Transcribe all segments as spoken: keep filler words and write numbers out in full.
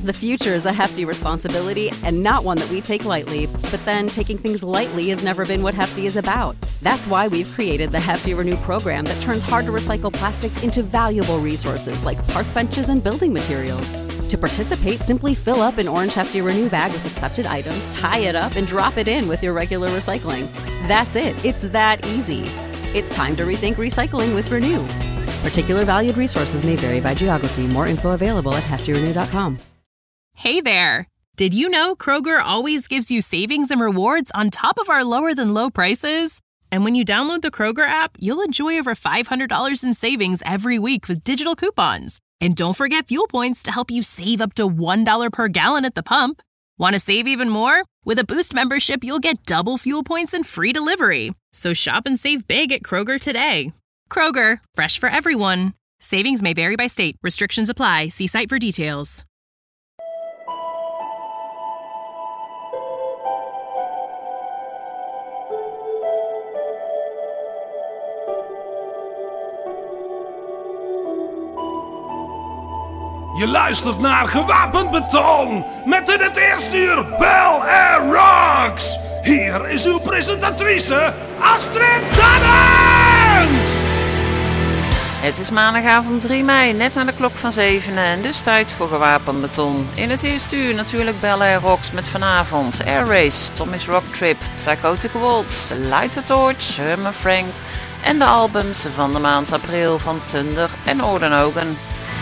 The future is a hefty responsibility and not one that we take lightly. But then taking things lightly has never been what Hefty is about. That's why we've created the Hefty Renew program that turns hard-to-recycle plastics into valuable resources like park benches and building materials. To participate, simply fill up an orange Hefty Renew bag with accepted items, tie it up, and drop it in with your regular recycling. That's it. It's that easy. It's time to rethink recycling with Renew. Particular valued resources may vary by geography. More info available at hefty renew dot com. Hey there! Did you know Kroger always gives you savings and rewards on top of our lower-than-low prices? And when you download the Kroger app, you'll enjoy over five hundred dollars in savings every week with digital coupons. And don't forget fuel points to help you save up to one dollar per gallon at the pump. Want to save even more? With a Boost membership, you'll get double fuel points and free delivery. So shop and save big at Kroger today. Kroger, fresh for everyone. Savings may vary by state. Restrictions apply. See site for details. Je luistert naar Gewapend Beton met in het eerste uur Bel Air Rocks. Hier is uw presentatrice Astrid Dannens. Het is maandagavond drie mei, net na de klok van zevenen en dus tijd voor Gewapend Beton. In het eerste uur natuurlijk Bel Air Rocks met vanavond Air Race, Tommy's Rock Trip, Psychotic Waltz, Light the Torch, Herman Frank en de albums van de maand april van Thunder en Ordenogen.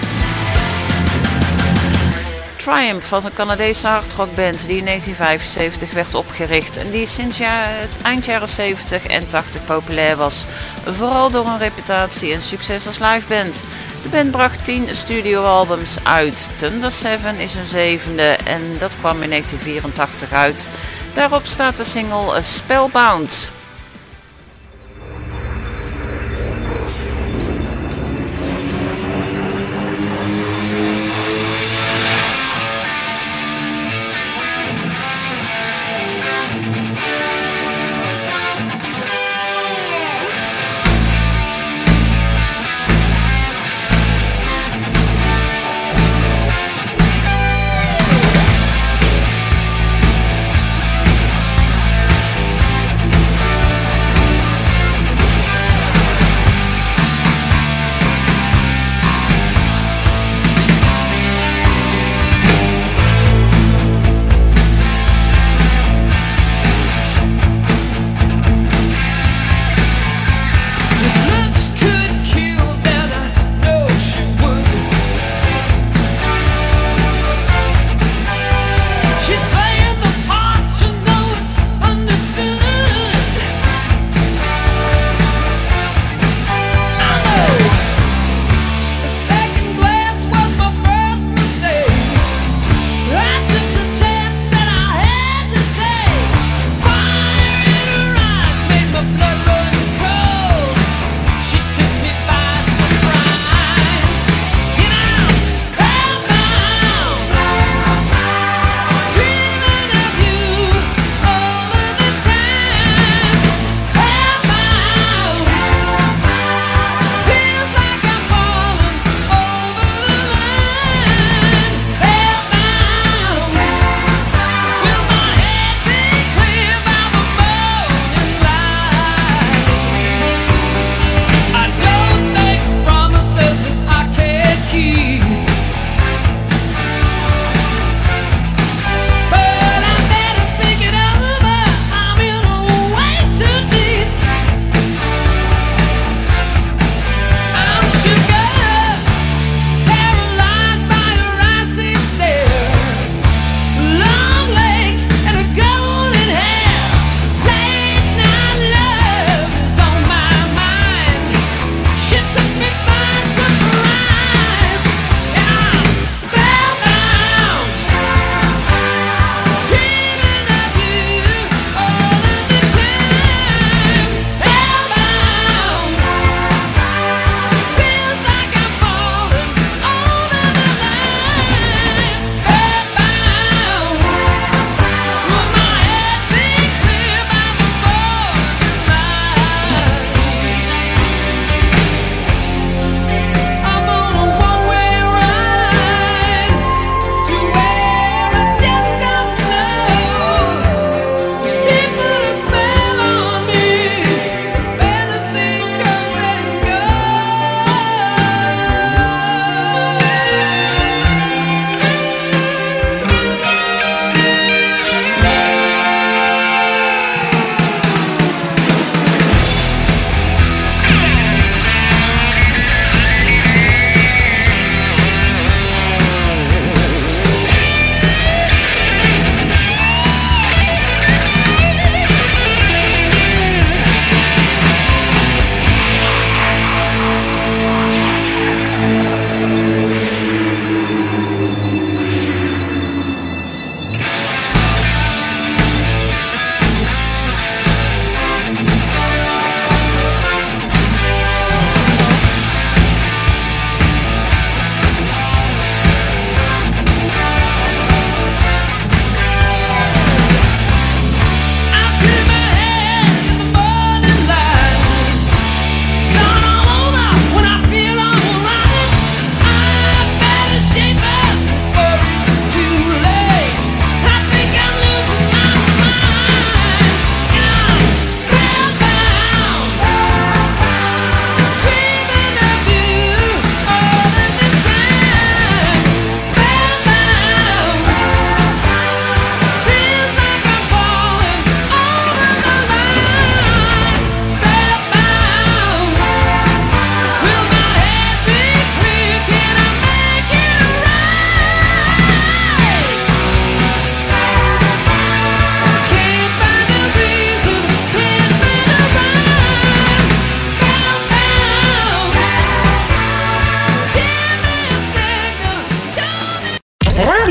Triumph was een Canadese hardrockband die in negentien vijfenzeventig werd opgericht en die sinds ja, eind jaren zeventig en tachtig populair was. Vooral door een reputatie en succes als liveband. De band bracht tien studioalbums uit. Thunder zeven is hun zevende en dat kwam in negentien vierentachtig uit. Daarop staat de single Spellbound.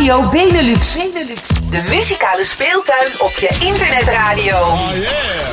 Radio Benelux. Benelux. De muzikale speeltuin op je internetradio. Oh yeah.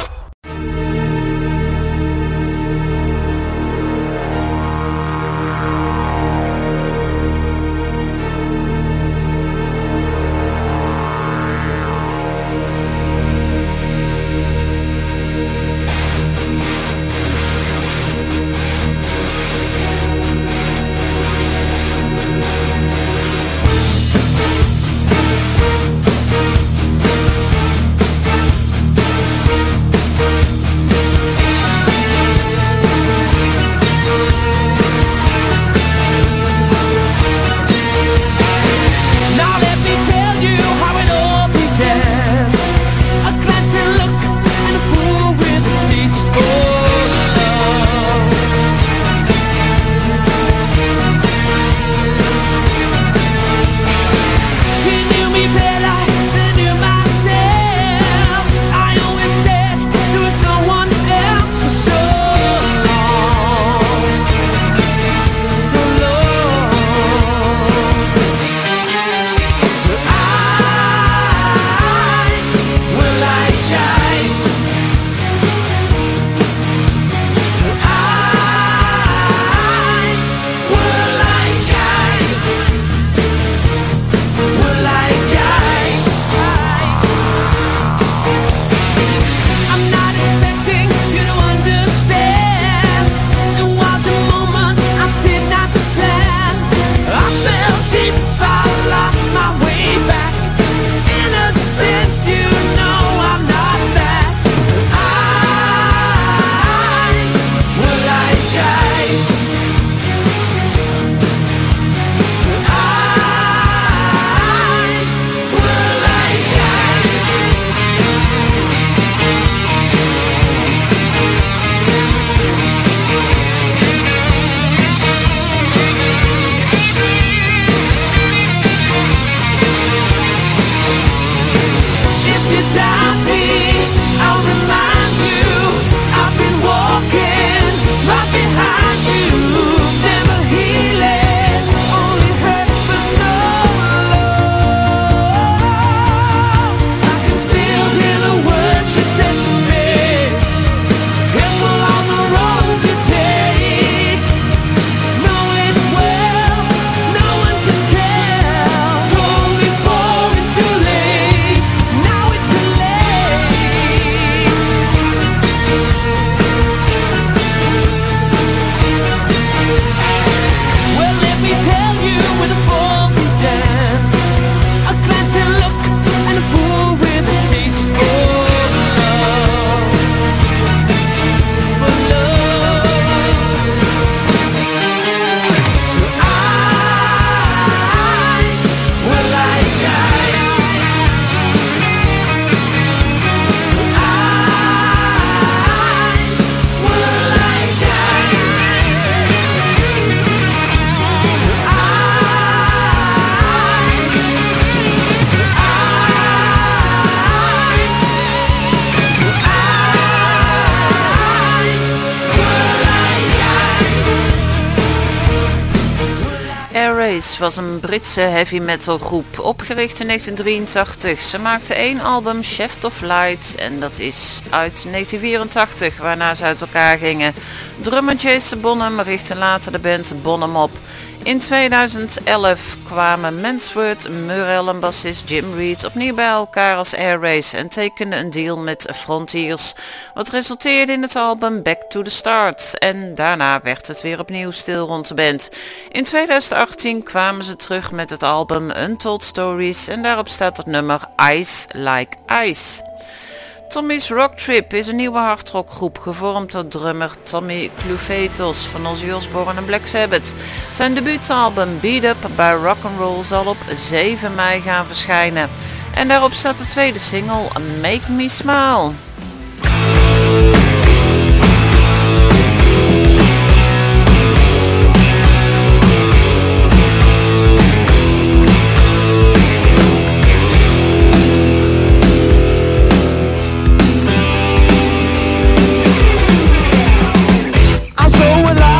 Was een Britse heavy metal groep, opgericht in negentien drieëntachtig. Ze maakten één album, Shaft of Light, en dat is uit negentien vierentachtig, waarna ze uit elkaar gingen. Drummer Jason Bonham richtte later de band Bonham op. In tweeduizend elf kwamen Mansworth, Murrell en bassist Jim Reed opnieuw bij elkaar als Air Race en tekenden een deal met Frontiers, wat resulteerde in het album Back to the Start. En daarna werd het weer opnieuw stil rond de band. In tweeduizend achttien kwamen ze terug met het album Untold Stories en daarop staat het nummer Ice Like Ice. Tommy's Rock Trip is een nieuwe hardrockgroep gevormd door drummer Tommy Clufetos van Ozzy Osbourne en Black Sabbath. Zijn debuutalbum Beat Up by Rock'n'Roll zal op zeven mei gaan verschijnen. En daarop staat de tweede single Make Me Smile.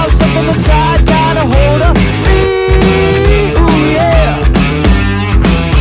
Inside, got a hold of me, ooh yeah.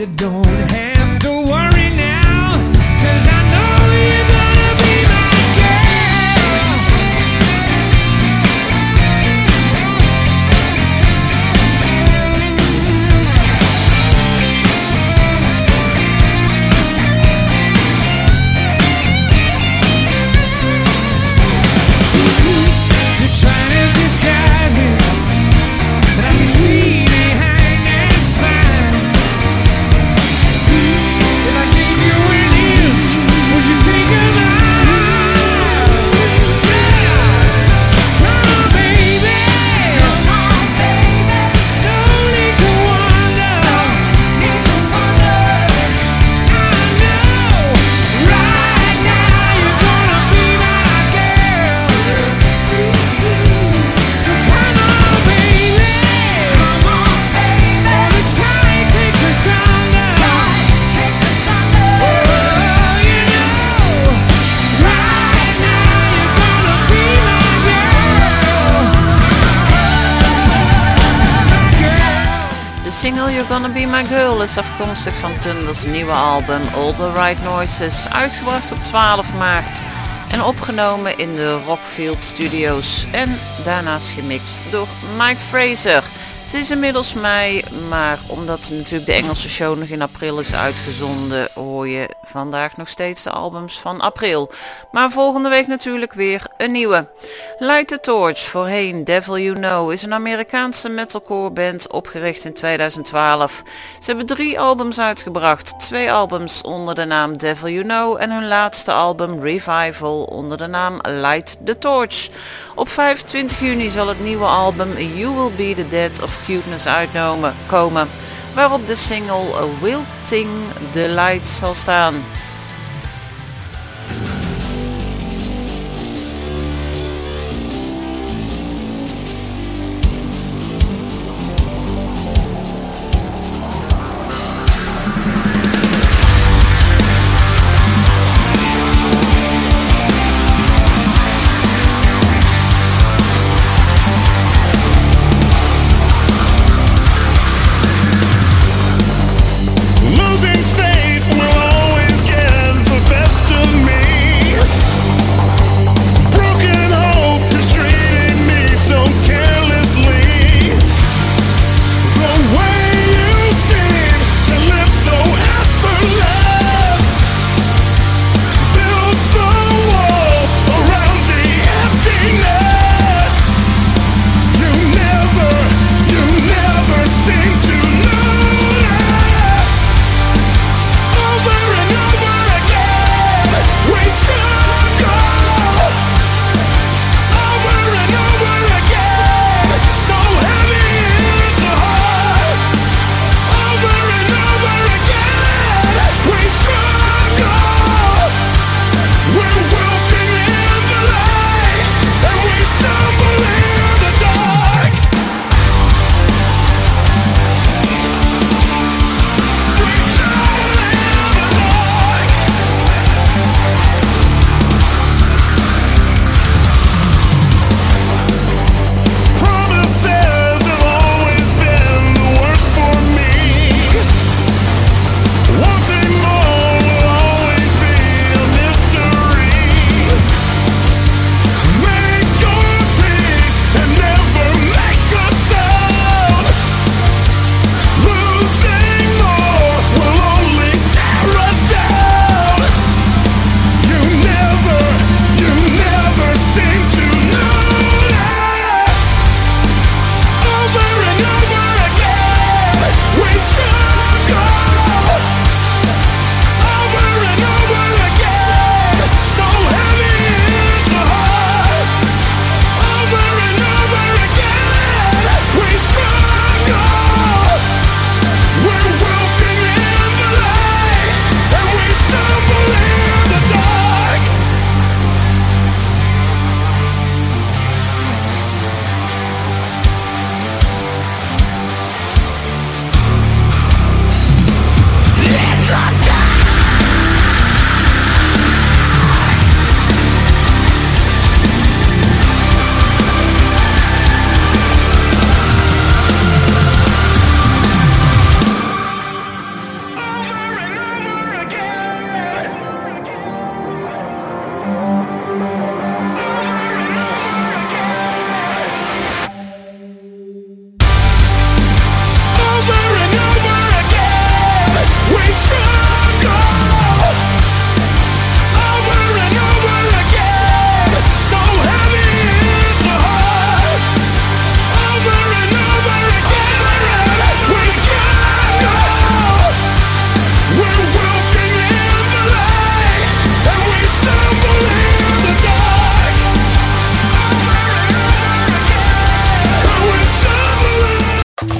You don't have to worry now, 'cause I know you're gonna be my girl. You're trying to disguise it, but I can see behind that smile. If I gave you an inch, would you take a mile? Yeah. Come on, baby. Come on, baby. No need to wonder. Need to wonder. I know. Right now you're gonna be my girl. So come on, baby. Come on, baby. All the time takes us under. Takes us under. Oh, you know. Right now you're gonna be my girl. My girl. De single You're Gonna Be My Girl is afkomstig van Thunder's nieuwe album All The Right Noises, uitgebracht op twaalf maart en opgenomen in de Rockfield Studios en daarnaast gemixt door Mike Fraser. Het is inmiddels mei, maar omdat natuurlijk de Engelse show nog in april is uitgezonden, hoor je vandaag nog steeds de albums van april. Maar volgende week natuurlijk weer een nieuwe. Light the Torch, voorheen Devil You Know, is een Amerikaanse metalcore band opgericht in tweeduizend twaalf. Ze hebben drie albums uitgebracht, twee albums onder de naam Devil You Know en hun laatste album Revival onder de naam Light the Torch. Op vijfentwintig juni zal het nieuwe album You Will Be the Dead of Cuteness uitkomen, waarop de single Wilting Delight zal staan. Losing faith will always get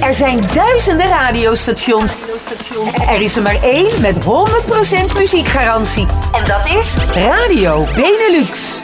Er zijn duizenden radiostations. Er is er maar één met honderd procent muziekgarantie. En dat is Radio Benelux.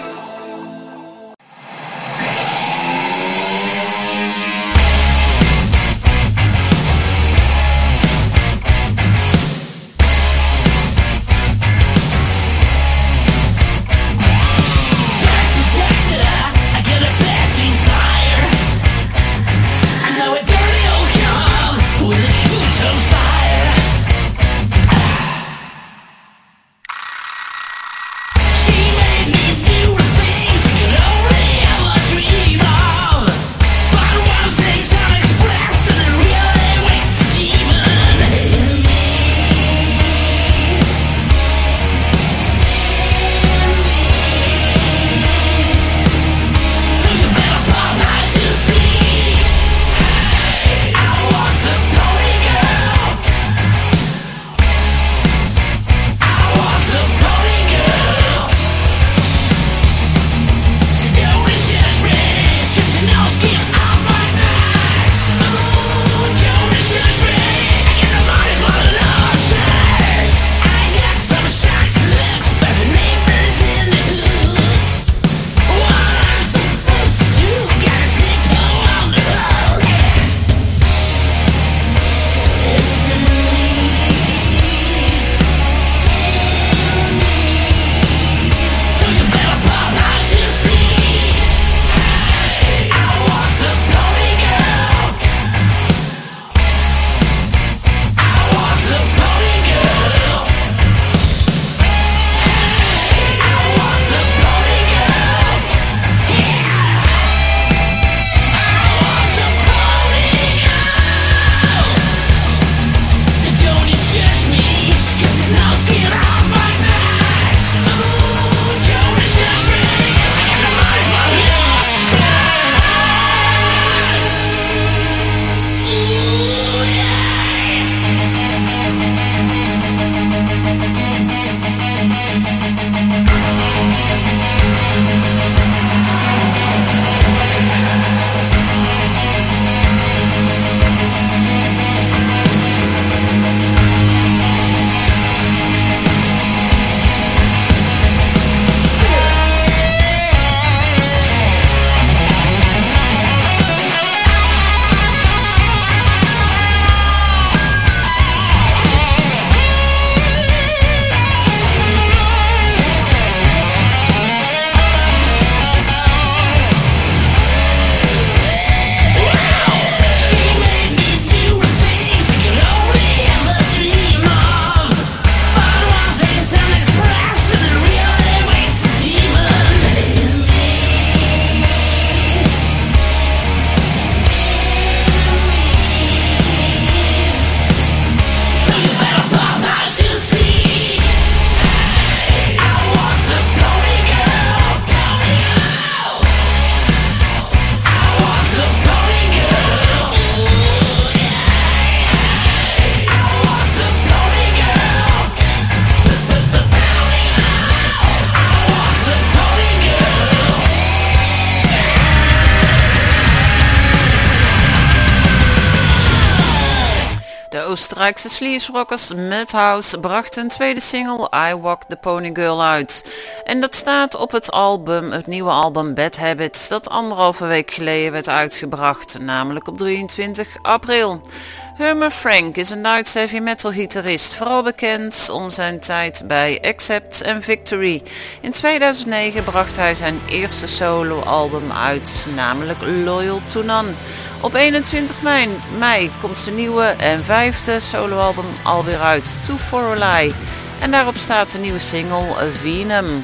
Oostenrijkse sleaze-rockers Madhouse bracht een tweede single I Walk the Pony Girl uit. En dat staat op het album, het nieuwe album Bad Habits, dat anderhalve week geleden werd uitgebracht, namelijk op drieëntwintig april. Herman Frank is een Duitse heavy metal gitarist, vooral bekend om zijn tijd bij Accept en Victory. In tweeduizend negen bracht hij zijn eerste solo-album uit, namelijk Loyal to None. Op eenentwintig mei komt zijn nieuwe en vijfde soloalbum alweer uit, To For A Lie. En daarop staat de nieuwe single Venom.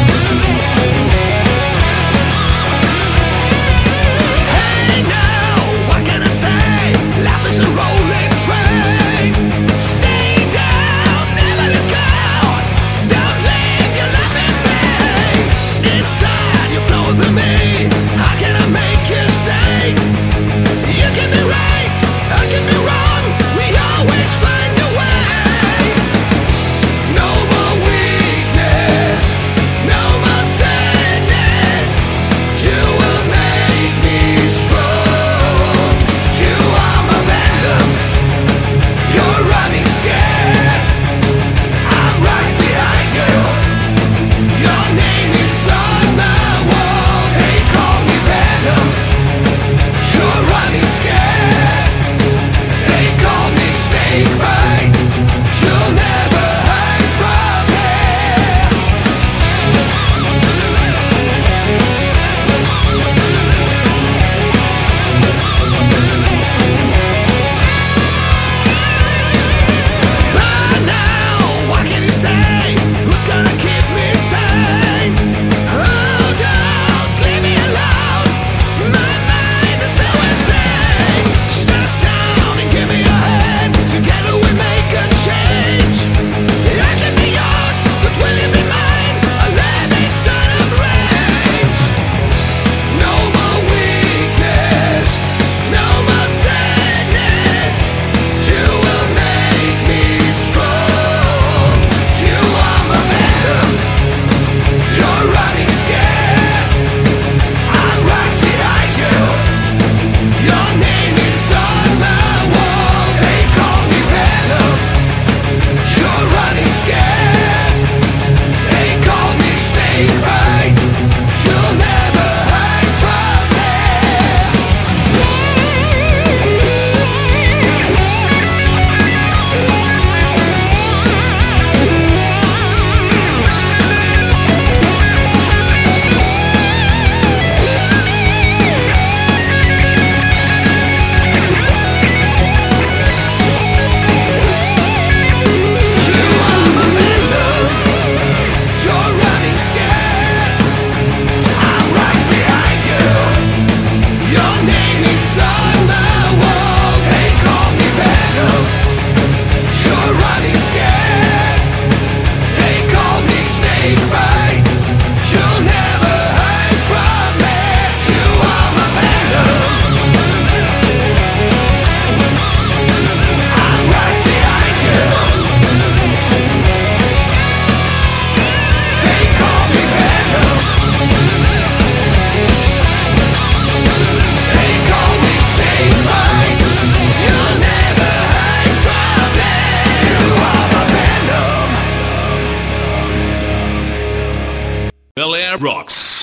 Hey now! Bel Air rocks.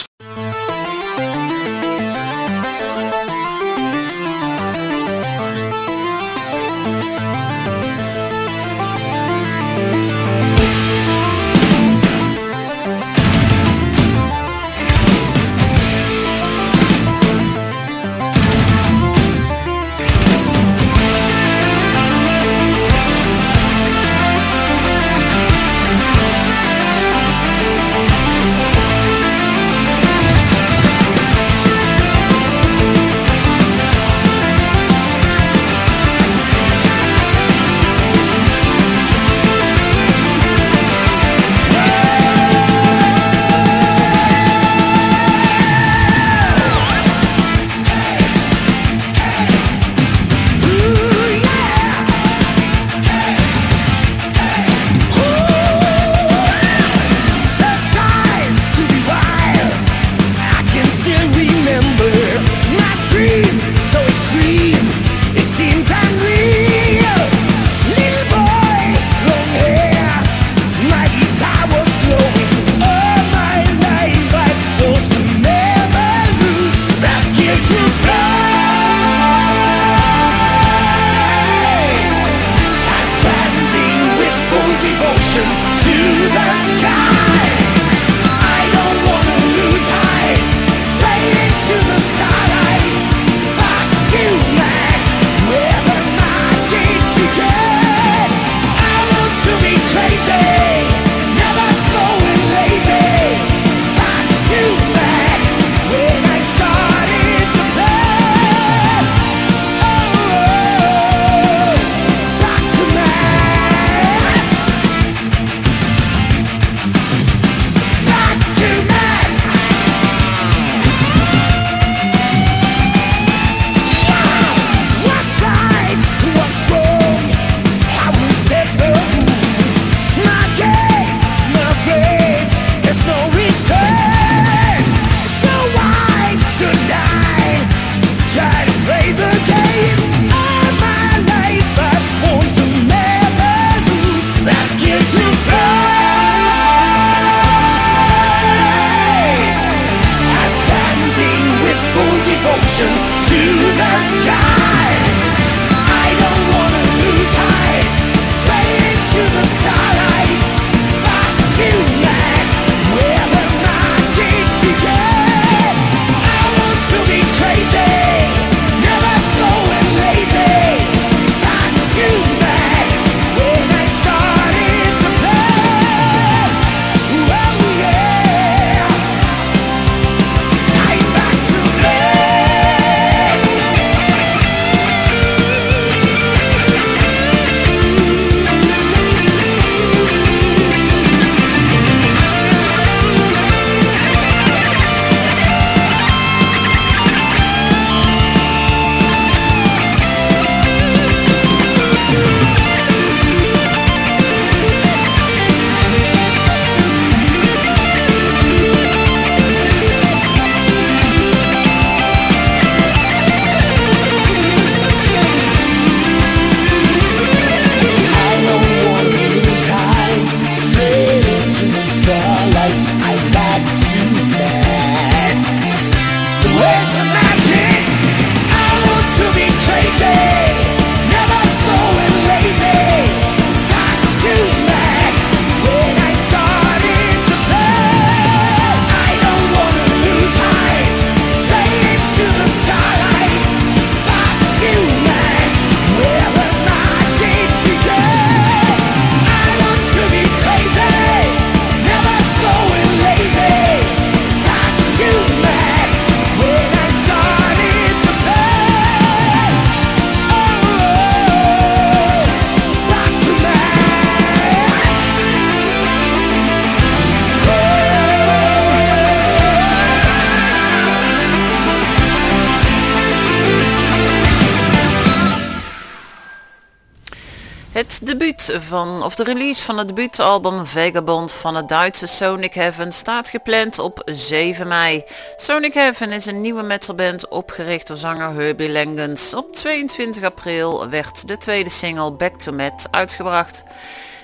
Het debuut van, of de release van het debuutalbum Vagabond van het Duitse Sonic Heaven staat gepland op zeven mei. Sonic Heaven is een nieuwe metalband opgericht door zanger Herbie Langens. Op tweeëntwintig april werd de tweede single Back to Met uitgebracht.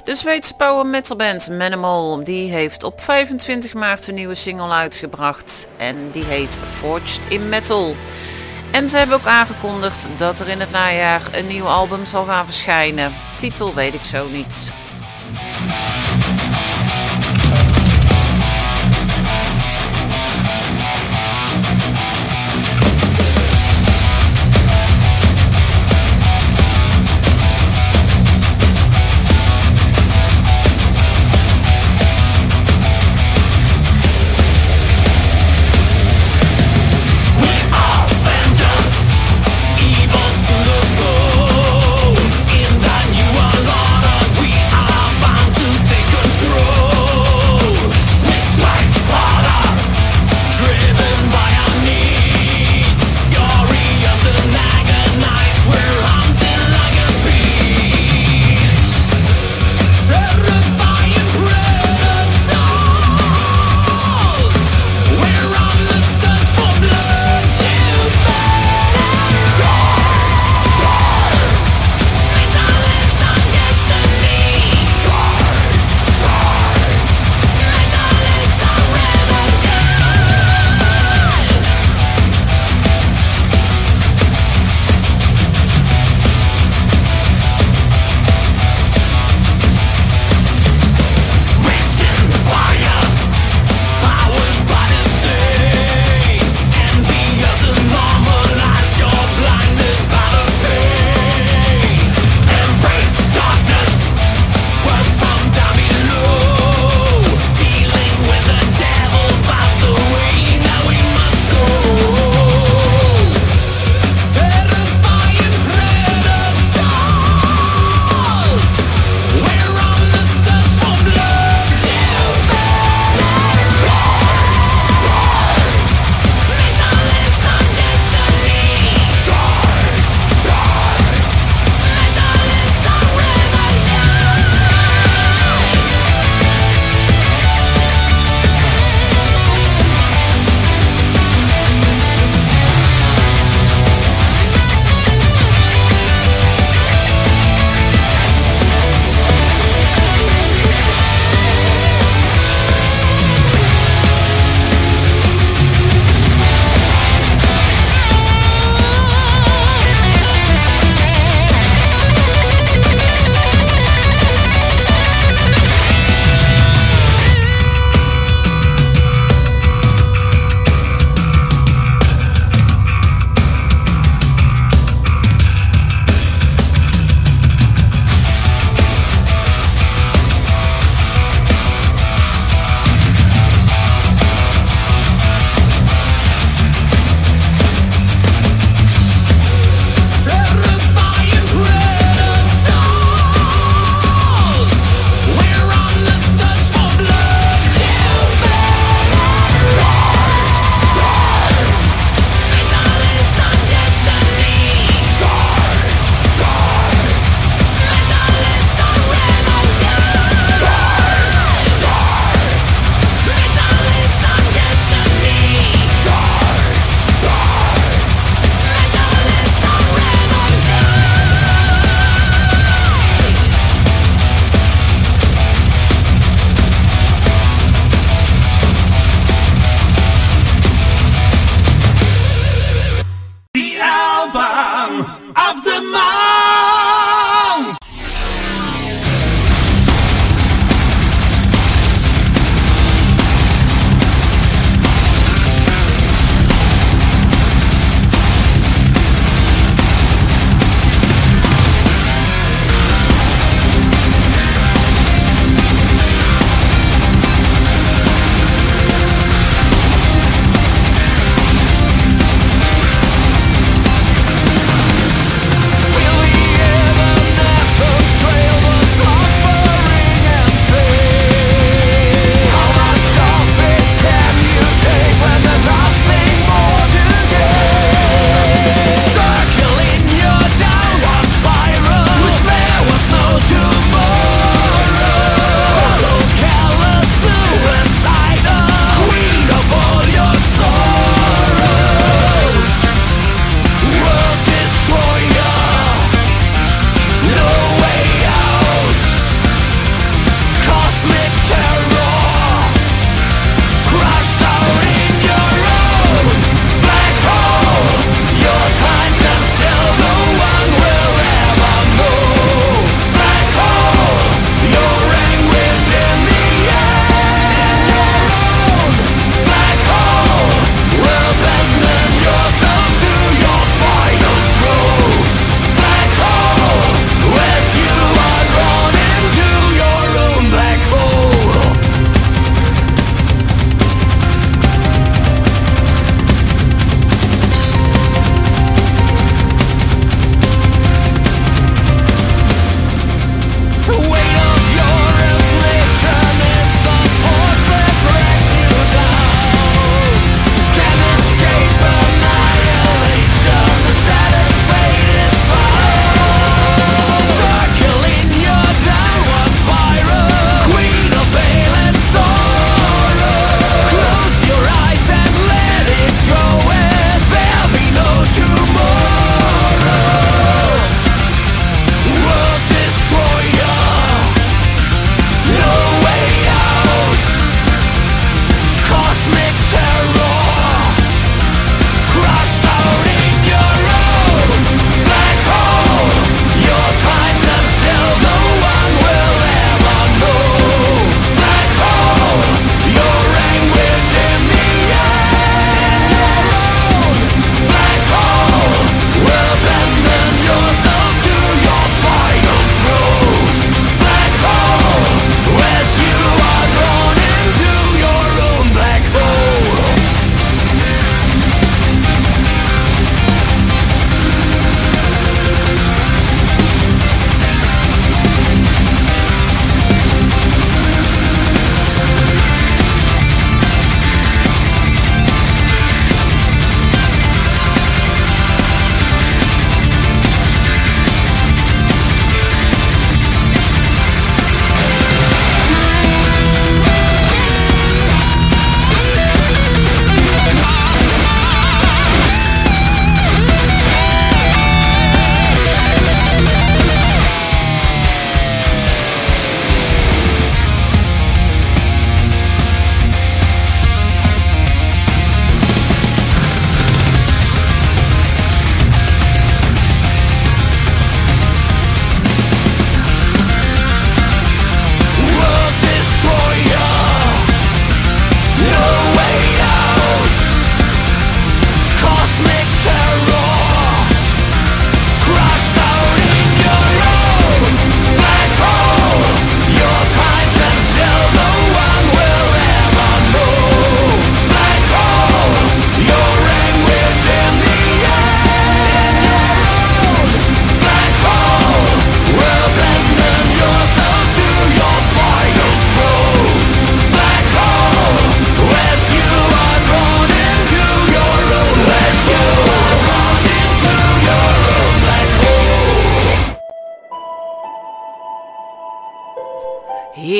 De Zweedse power metal band Manimal, die heeft op vijfentwintig maart een nieuwe single uitgebracht en die heet Forged in Metal. En ze hebben ook aangekondigd dat er in het najaar een nieuw album zal gaan verschijnen. Titel weet ik zo niet. To take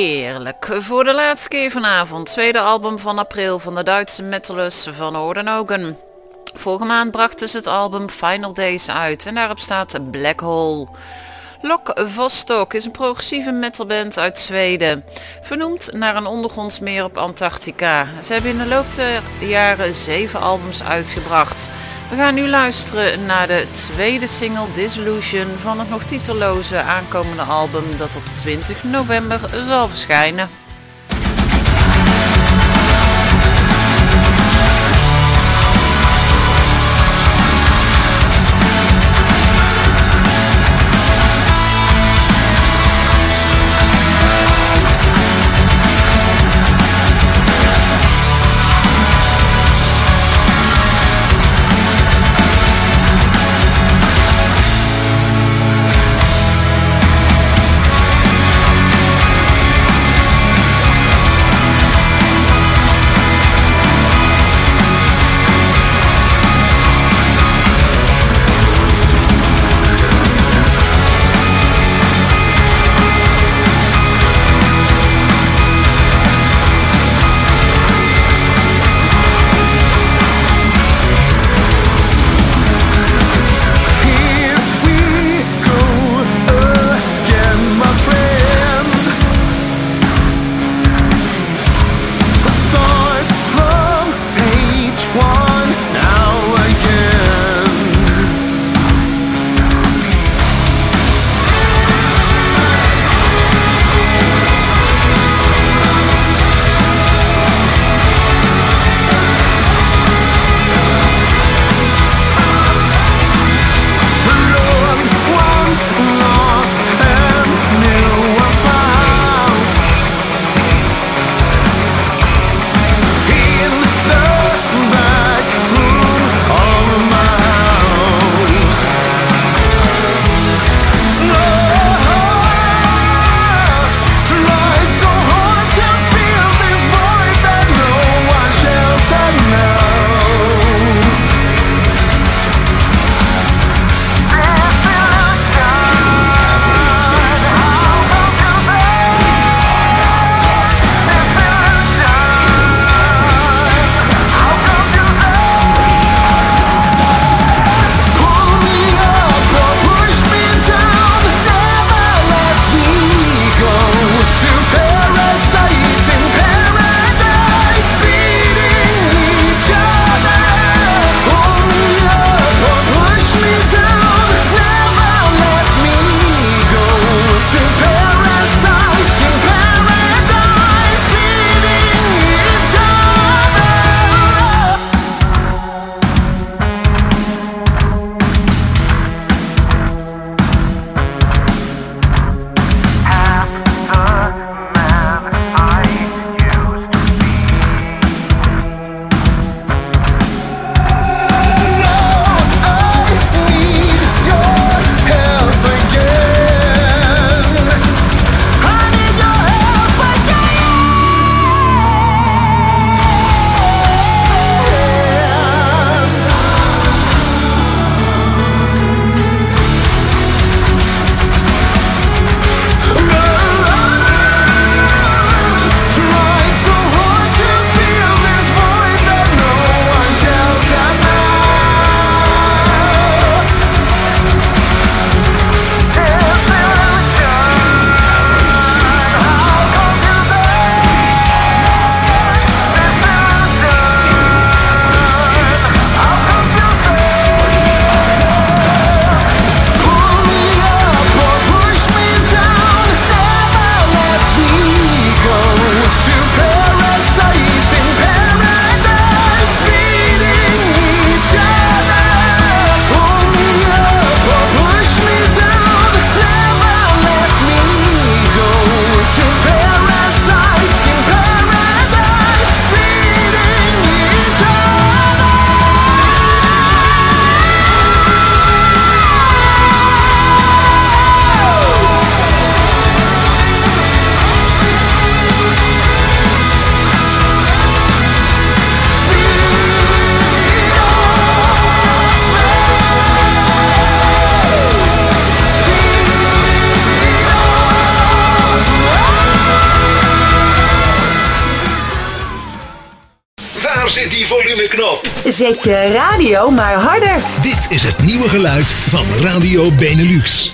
Heerlijk. Voor de laatste keer vanavond. Tweede album van april van de Duitse metalers Van Oordenogen. Vorige maand brachten ze het album Final Days uit en daarop staat Black Hole. Lok Vostok is een progressieve metalband uit Zweden, vernoemd naar een ondergronds meer op Antarctica. Ze hebben in de loop der jaren zeven albums uitgebracht. We gaan nu luisteren naar de tweede single Dissolution van het nog titelloze aankomende album dat op twintig november zal verschijnen. Thank zit die volumeknop? Zet je radio maar harder. Dit is het nieuwe geluid van Radio Benelux.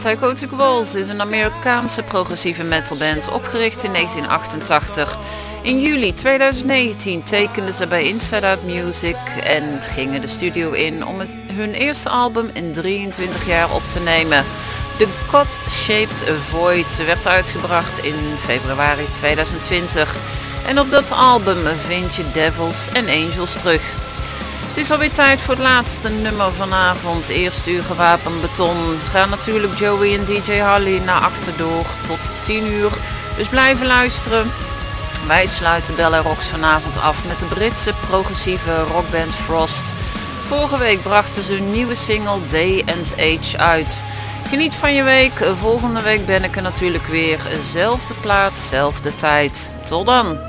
Psychotic Walls is een Amerikaanse progressieve metalband opgericht in negentien achtentachtig. In juli tweeduizend negentien tekenden ze bij Inside Out Music en gingen de studio in om het, hun eerste album in drieëntwintig jaar op te nemen. The God-Shaped Void werd uitgebracht in februari tweeduizend twintig en op dat album vind je Devils en Angels terug. Het is alweer tijd voor het laatste nummer vanavond. Eerste uur gewapend beton. Gaan natuurlijk Joey en D J Harley naar achter door tot tien uur. Dus blijven luisteren. Wij sluiten Bella Rocks vanavond af met de Britse progressieve rockband Frost. Vorige week brachten ze een nieuwe single Day and Age uit. Geniet van je week. Volgende week ben ik er natuurlijk weer. Zelfde plaats, zelfde tijd. Tot dan.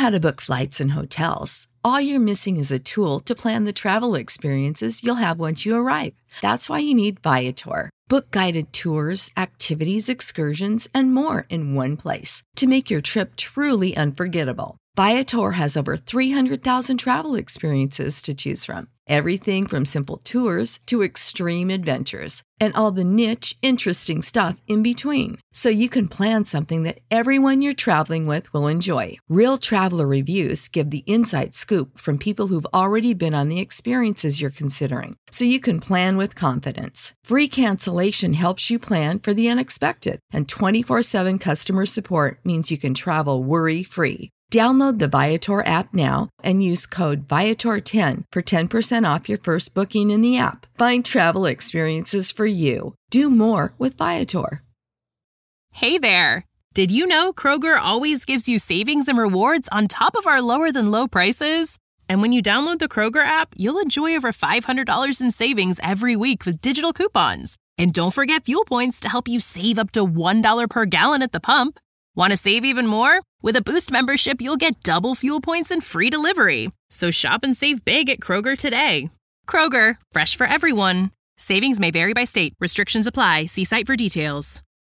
how to book flights and hotels. All you're missing is a tool to plan the travel experiences you'll have once you arrive. That's why you need Viator. Book guided tours, activities, excursions, and more in one place to make your trip truly unforgettable. Viator has over three hundred thousand travel experiences to choose from. Everything from simple tours to extreme adventures and all the niche, interesting stuff in between. So you can plan something that everyone you're traveling with will enjoy. Real traveler reviews give the inside scoop from people who've already been on the experiences you're considering. So you can plan with confidence. Free cancellation helps you plan for the unexpected. And twenty-four seven customer support means you can travel worry-free. Download the Viator app now and use code Viator ten for ten percent off your first booking in the app. Find travel experiences for you. Do more with Viator. Hey there! Did you know Kroger always gives you savings and rewards on top of our lower than low prices? And when you download the Kroger app, you'll enjoy over five hundred dollars in savings every week with digital coupons. And don't forget fuel points to help you save up to one dollar per gallon at the pump. Want to save even more? With a Boost membership, you'll get double fuel points and free delivery. So shop and save big at Kroger today. Kroger, fresh for everyone. Savings may vary by state. Restrictions apply. See site for details.